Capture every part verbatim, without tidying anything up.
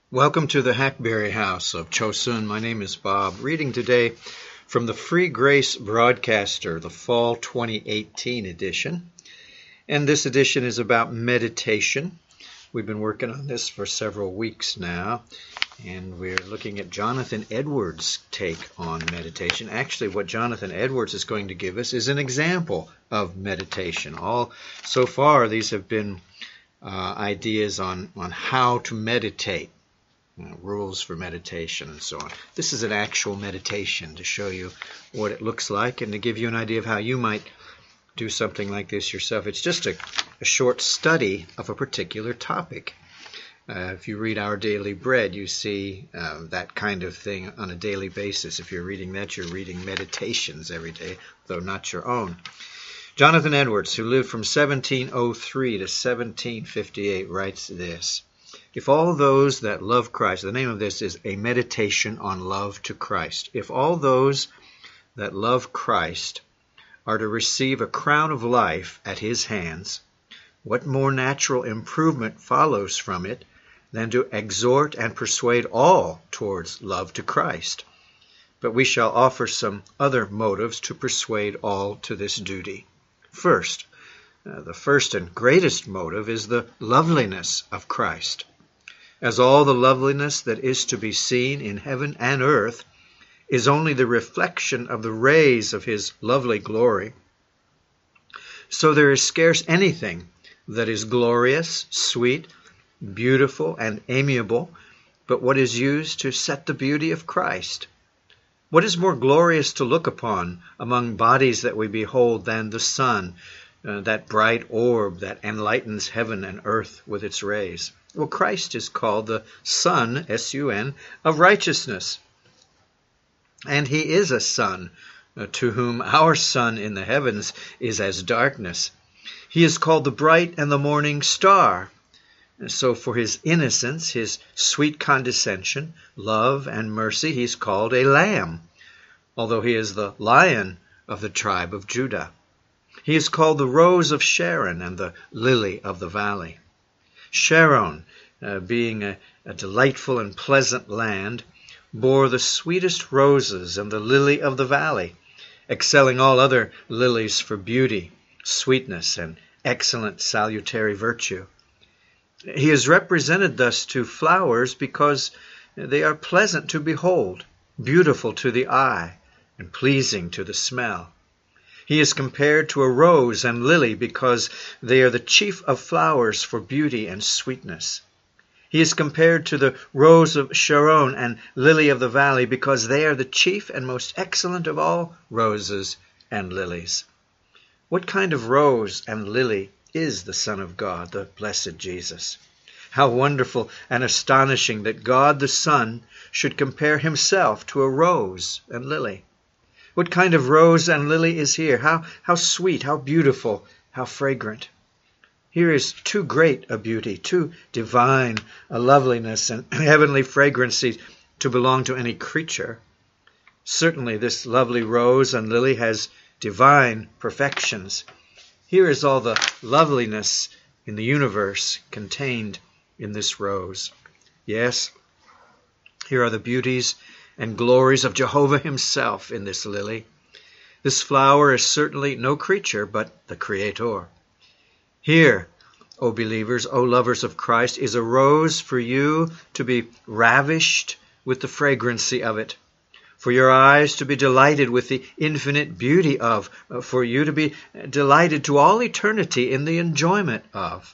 Welcome to the Hackberry House of Chosun. My name is Bob. Reading today from the Free Grace Broadcaster, the Fall twenty eighteen edition. And this edition is about meditation. We've been working on this for several weeks now, and we're looking at Jonathan Edwards' take on meditation. Actually, what Jonathan Edwards is going to give us is an example of meditation. All so far, these have been uh, ideas on, on how to meditate. You know, rules for meditation and so on. This is an actual meditation to show you what it looks like and to give you an idea of how you might do something like this yourself. It's just a, a short study of a particular topic. Uh, if you read Our Daily Bread, you see uh, that kind of thing on a daily basis. If you're reading that, you're reading meditations every day, though not your own. Jonathan Edwards, who lived from seventeen oh three to seventeen fifty-eight, writes this. If all those that love Christ, the name of this is A Meditation on Love to Christ. If all those that love Christ are to receive a crown of life at his hands, what more natural improvement follows from it than to exhort and persuade all towards love to Christ? But we shall offer some other motives to persuade all to this duty. First, uh, the first and greatest motive is the loveliness of Christ. As all the loveliness that is to be seen in heaven and earth is only the reflection of the rays of his lovely glory, so there is scarce anything that is glorious, sweet, beautiful, and amiable but what is used to set the beauty of Christ. What is more glorious to look upon among bodies that we behold than the sun, uh, that bright orb that enlightens heaven and earth with its rays? Well, Christ is called the Sun, S U N, of righteousness. And he is a sun, uh, to whom our sun in the heavens is as darkness. He is called the bright and the morning star. And so for his innocence, his sweet condescension, love, and mercy, he is called a lamb, although he is the lion of the tribe of Judah. He is called the rose of Sharon and the lily of the valley. Sharon, uh, being a, a delightful and pleasant land, bore the sweetest roses and the lily of the valley, excelling all other lilies for beauty, sweetness, and excellent salutary virtue. He is represented thus to flowers because they are pleasant to behold, beautiful to the eye, and pleasing to the smell. He is compared to a rose and lily because they are the chief of flowers for beauty and sweetness. He is compared to the rose of Sharon and lily of the valley because they are the chief and most excellent of all roses and lilies. What kind of rose and lily is the Son of God, the blessed Jesus? How wonderful and astonishing that God the Son should compare himself to a rose and lily. What kind of rose and lily is here? How, how sweet, how beautiful, how fragrant. Here is too great a beauty, too divine a loveliness and heavenly fragrancy to belong to any creature. Certainly this lovely rose and lily has divine perfections. Here is all the loveliness in the universe contained in this rose. Yes, here are the beauties and glories of Jehovah himself in this lily. This flower is certainly no creature, but the Creator. Here, O believers, O lovers of Christ, is a rose for you to be ravished with the fragrancy of it, for your eyes to be delighted with the infinite beauty of, for you to be delighted to all eternity in the enjoyment of.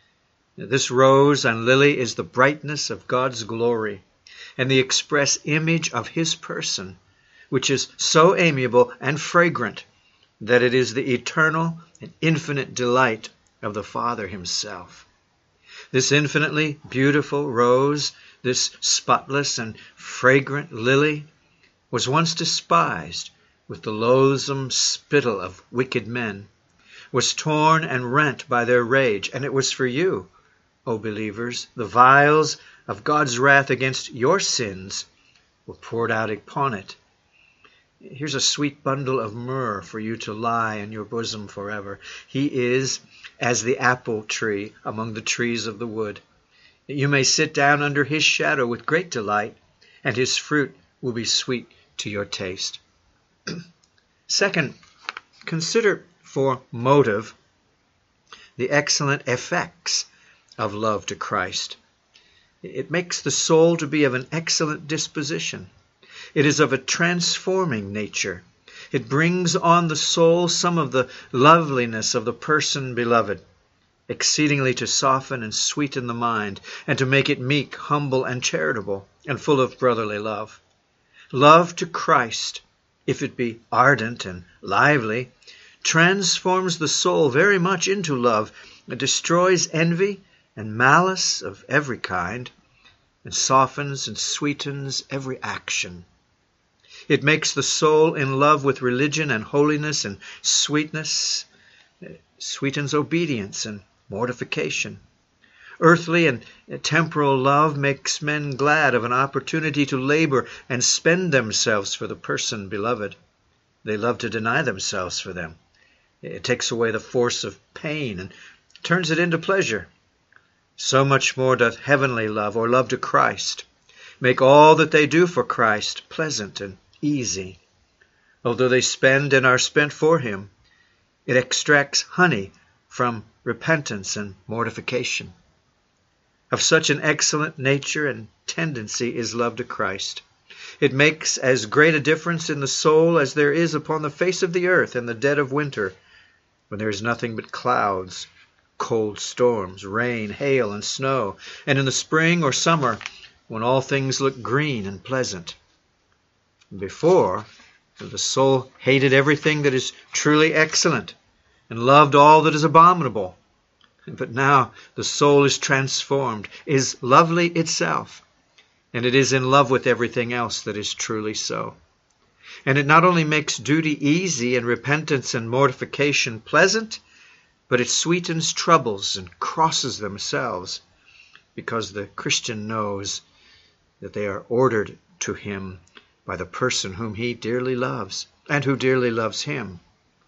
This rose and lily is the brightness of God's glory, and the express image of his person, which is so amiable and fragrant that it is the eternal and infinite delight of the Father himself. This infinitely beautiful rose, this spotless and fragrant lily, was once despised with the loathsome spittle of wicked men, was torn and rent by their rage, and it was for you, O believers, the vials of God's wrath against your sins were poured out upon it. Here's a sweet bundle of myrrh for you to lie in your bosom forever. He is as the apple tree among the trees of the wood. that you may sit down under his shadow with great delight, and his fruit will be sweet to your taste. Second, consider for motive the excellent effects of love to Christ. It makes the soul to be of an excellent disposition. It is of a transforming nature. It brings on the soul some of the loveliness of the person beloved, exceedingly to soften and sweeten the mind, and to make it meek, humble, and charitable, and full of brotherly love. Love to Christ, if it be ardent and lively, transforms the soul very much into love. It destroys envy and malice of every kind, and softens and sweetens every action. It makes the soul in love with religion and holiness and sweetness. It sweetens obedience and mortification. Earthly and temporal love makes men glad of an opportunity to labor and spend themselves for the person beloved. They love to deny themselves for them. It takes away the force of pain and turns it into pleasure. So much more doth heavenly love, or love to Christ, make all that they do for Christ pleasant and easy. Although they spend and are spent for him, it extracts honey from repentance and mortification. Of such an excellent nature and tendency is love to Christ. It makes as great a difference in the soul as there is upon the face of the earth in the dead of winter, when there is nothing but clouds, cold storms, rain, hail, and snow, and in the spring or summer, when all things look green and pleasant. Before, the soul hated everything that is truly excellent, and loved all that is abominable. But now the soul is transformed, is lovely itself, and it is in love with everything else that is truly so. And it not only makes duty easy and repentance and mortification pleasant, but it sweetens troubles and crosses themselves, because the Christian knows that they are ordered to him by the person whom he dearly loves, and who dearly loves him.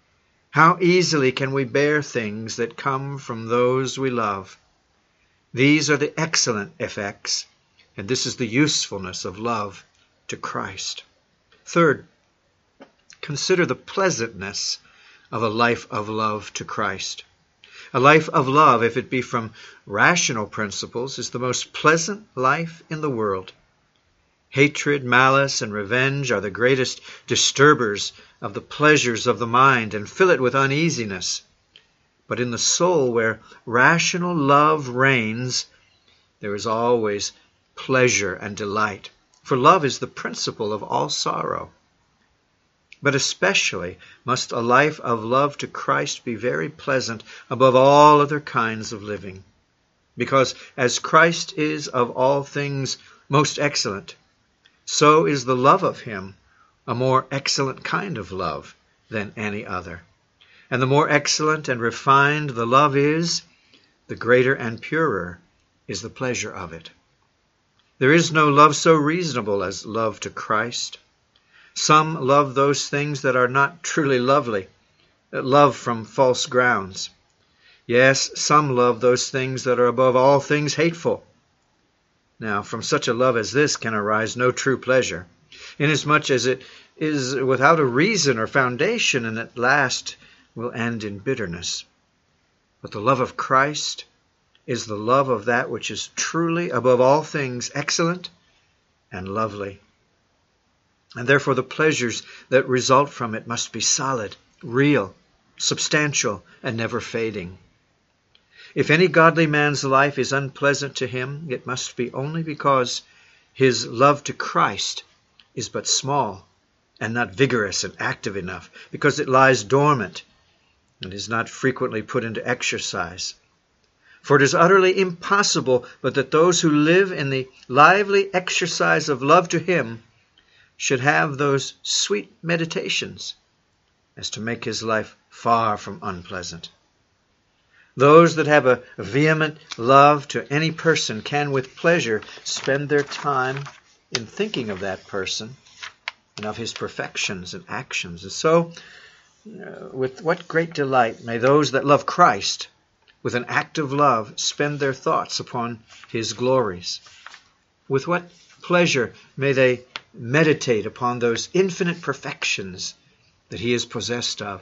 How easily can we bear things that come from those we love? These are the excellent effects, and this is the usefulness of love to Christ. Third, consider the pleasantness of a life of love to Christ. A life of love, if it be from rational principles, is the most pleasant life in the world. Hatred, malice, and revenge are the greatest disturbers of the pleasures of the mind and fill it with uneasiness. But in the soul where rational love reigns, there is always pleasure and delight, for love is the principle of all sorrow. But especially must a life of love to Christ be very pleasant above all other kinds of living, because as Christ is of all things most excellent, so is the love of him a more excellent kind of love than any other. And the more excellent and refined the love is, the greater and purer is the pleasure of it. There is no love so reasonable as love to Christ. Some love those things that are not truly lovely, that love from false grounds. Yes, some love those things that are above all things hateful. Now, from such a love as this can arise no true pleasure, inasmuch as it is without a reason or foundation, and at last will end in bitterness. But the love of Christ is the love of that which is truly above all things excellent and lovely. And therefore the pleasures that result from it must be solid, real, substantial, and never fading. If any godly man's life is unpleasant to him, it must be only because his love to Christ is but small and not vigorous and active enough, because it lies dormant and is not frequently put into exercise. For it is utterly impossible but that those who live in the lively exercise of love to him should have those sweet meditations as to make his life far from unpleasant. Those that have a vehement love to any person can with pleasure spend their time in thinking of that person and of his perfections and actions. And so, uh, with what great delight may those that love Christ with an active love, spend their thoughts upon his glories? With what pleasure may they meditate upon those infinite perfections that he is possessed of,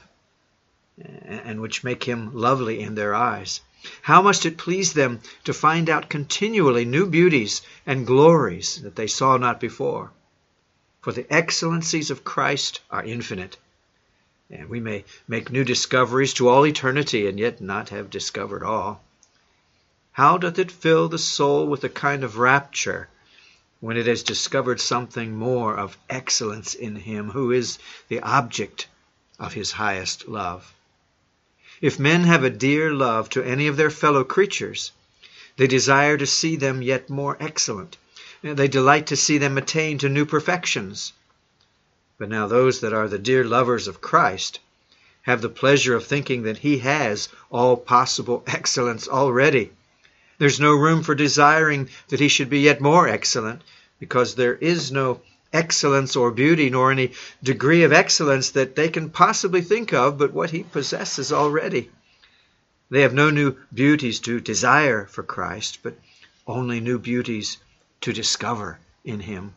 and which make him lovely in their eyes? How must it please them to find out continually new beauties and glories that they saw not before? For the excellencies of Christ are infinite, and we may make new discoveries to all eternity and yet not have discovered all. How doth it fill the soul with a kind of rapture when it has discovered something more of excellence in him who is the object of his highest love? If men have a dear love to any of their fellow creatures, they desire to see them yet more excellent. They delight to see them attain to new perfections. But now those that are the dear lovers of Christ have the pleasure of thinking that he has all possible excellence already. There's no room for desiring that he should be yet more excellent, because there is no excellence or beauty, nor any degree of excellence that they can possibly think of but what he possesses already. They have no new beauties to desire for Christ, but only new beauties to discover in him.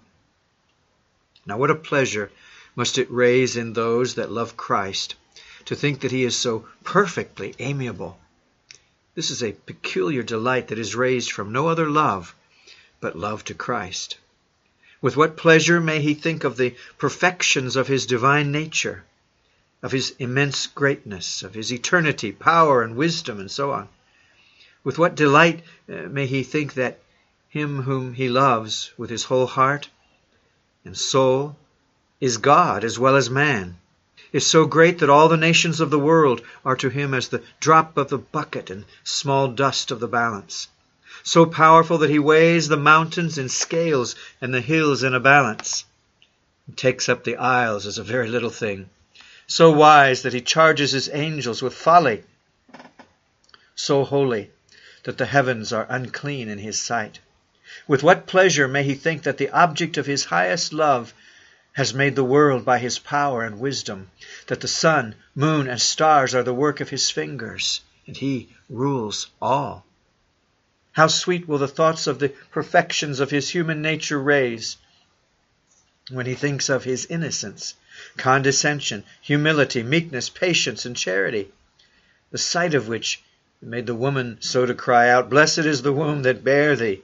Now what a pleasure must it raise in those that love Christ to think that he is so perfectly amiable. This is a peculiar delight that is raised from no other love but love to Christ. With what pleasure may he think of the perfections of his divine nature, of his immense greatness, of his eternity, power, and wisdom, and so on. With what delight may he think that him whom he loves with his whole heart and soul is God as well as man, is so great that all the nations of the world are to him as the drop of the bucket and small dust of the balance, so powerful that he weighs the mountains in scales and the hills in a balance, and takes up the isles as a very little thing, so wise that he charges his angels with folly, so holy that the heavens are unclean in his sight. With what pleasure may he think that the object of his highest love has made the world by his power and wisdom, that the sun, moon, and stars are the work of his fingers, and he rules all. How sweet will the thoughts of the perfections of his human nature raise when he thinks of his innocence, condescension, humility, meekness, patience, and charity, the sight of which made the woman so to cry out, "Blessed is the womb that bare thee."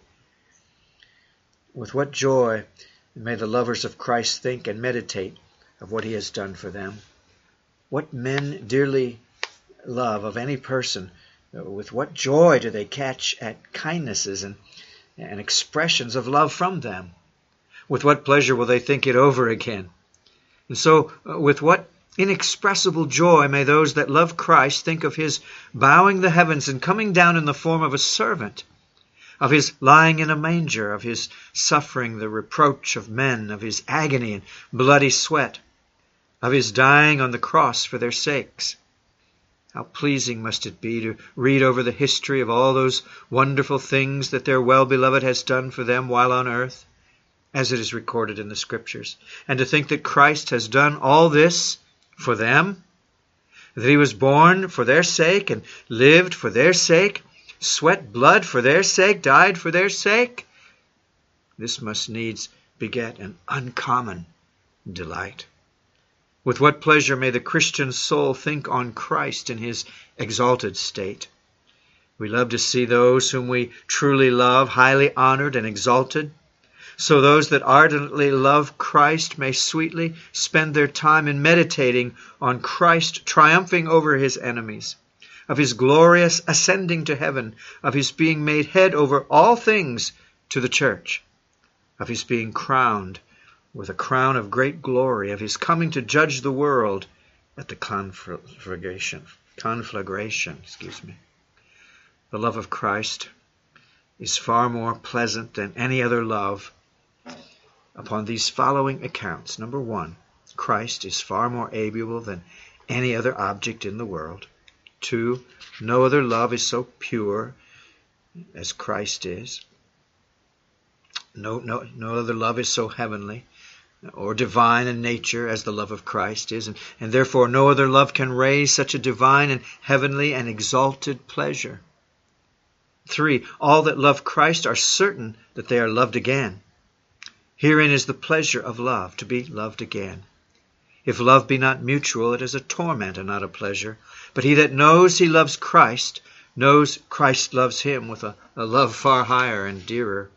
With what joy may the lovers of Christ think and meditate of what he has done for them. What men dearly love of any person, with what joy do they catch at kindnesses and, and expressions of love from them. With what pleasure will they think it over again. And so, uh, with what inexpressible joy may those that love Christ think of his bowing the heavens and coming down in the form of a servant, of his lying in a manger, of his suffering the reproach of men, of his agony and bloody sweat, of his dying on the cross for their sakes. How pleasing must it be to read over the history of all those wonderful things that their well-beloved has done for them while on earth, as it is recorded in the Scriptures, and to think that Christ has done all this for them, that he was born for their sake and lived for their sake, sweat blood for their sake, died for their sake. This must needs beget an uncommon delight. With what pleasure may the Christian soul think on Christ in his exalted state. We love to see those whom we truly love highly honored and exalted. So those that ardently love Christ may sweetly spend their time in meditating on Christ triumphing over his enemies, of his glorious ascending to heaven, of his being made head over all things to the church, of his being crowned with a crown of great glory, of his coming to judge the world at the conflagration. Conflagration, excuse me. The love of Christ is far more pleasant than any other love upon these following accounts. Number one, Christ is far more amiable than any other object in the world. Two, no other love is so pure as Christ is. No, no, no other love is so heavenly. or divine in nature as the love of Christ is, and, and therefore no other love can raise such a divine and heavenly and exalted pleasure. Three, all that love Christ are certain that they are loved again. Herein is the pleasure of love, to be loved again. If love be not mutual, it is a torment and not a pleasure. But he that knows he loves Christ, knows Christ loves him with a, a love far higher and dearer.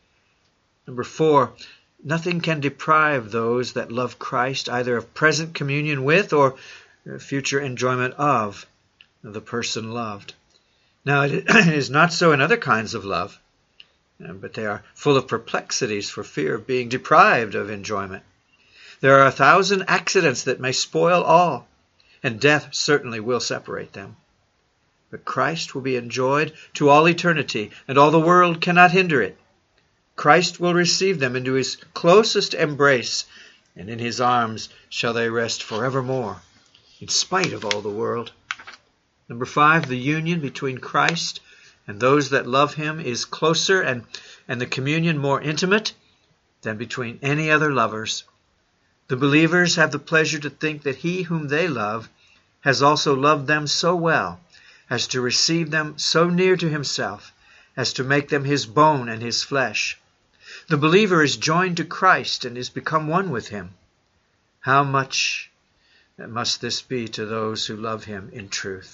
Number four, nothing can deprive those that love Christ either of present communion with or future enjoyment of the person loved. Now, it is not so in other kinds of love, but they are full of perplexities for fear of being deprived of enjoyment. There are a thousand accidents that may spoil all, and death certainly will separate them. But Christ will be enjoyed to all eternity, and all the world cannot hinder it. Christ will receive them into his closest embrace, and in his arms shall they rest forevermore, in spite of all the world. Number five, the union between Christ and those that love him is closer and, and the communion more intimate than between any other lovers. The believers have the pleasure to think that he whom they love has also loved them so well as to receive them so near to himself as to make them his bone and his flesh. The believer is joined to Christ and is become one with him. How much must this be to those who love him in truth?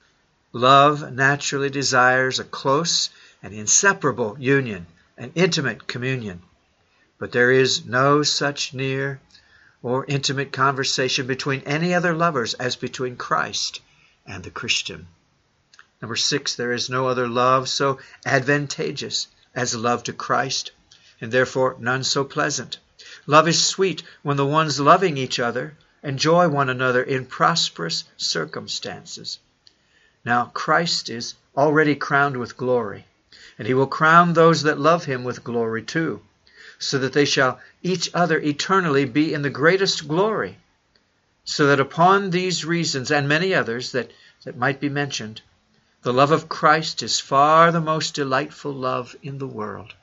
Love naturally desires a close and inseparable union, an intimate communion. But there is no such near or intimate conversation between any other lovers as between Christ and the Christian. Number six, there is no other love so advantageous as love to Christ, and therefore none so pleasant. Love is sweet when the ones loving each other enjoy one another in prosperous circumstances. Now Christ is already crowned with glory, and he will crown those that love him with glory too, so that they shall each other eternally be in the greatest glory. So that upon these reasons and many others that, that might be mentioned, the love of Christ is far the most delightful love in the world.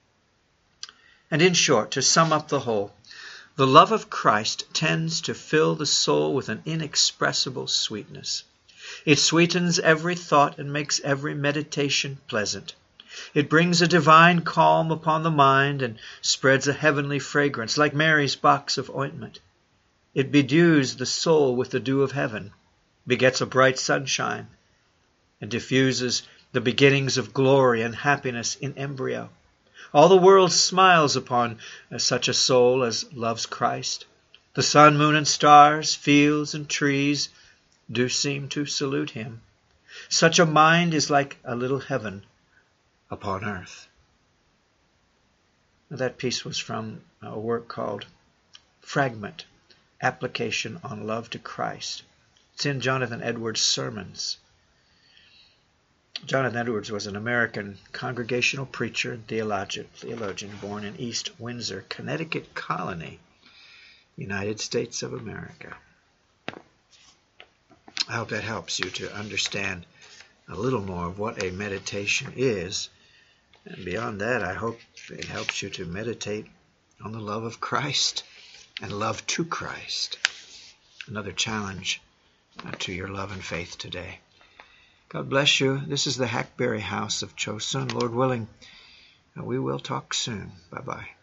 And in short, to sum up the whole, the love of Christ tends to fill the soul with an inexpressible sweetness. It sweetens every thought and makes every meditation pleasant. It brings a divine calm upon the mind and spreads a heavenly fragrance like Mary's box of ointment. It bedews the soul with the dew of heaven, begets a bright sunshine, and diffuses the beginnings of glory and happiness in embryo. All the world smiles upon such a soul as loves Christ. The sun, moon, and stars, fields and trees do seem to salute him. Such a mind is like a little heaven upon earth. That piece was from a work called Fragment, Application on Love to Christ. It's in Jonathan Edwards' Sermons. Jonathan Edwards was an American congregational preacher and theologian, theologian born in East Windsor, Connecticut colony, United States of America. I hope that helps you to understand a little more of what a meditation is. And beyond that, I hope it helps you to meditate on the love of Christ and love to Christ. Another challenge to your love and faith today. God bless you. This is the Hackberry House of Chosun. Lord willing, we will talk soon. Bye-bye.